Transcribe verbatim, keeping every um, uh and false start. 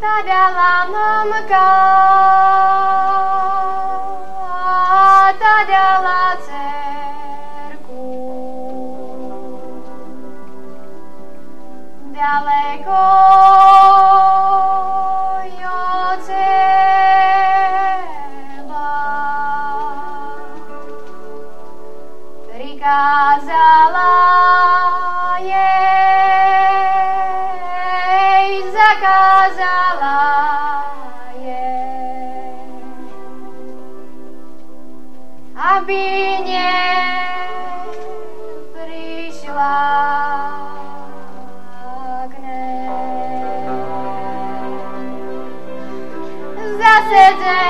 dala mamka, ta dala dcerku. Daleko od teba prikázala jej, zakázala jej, aby neprišla k nej. Zasedne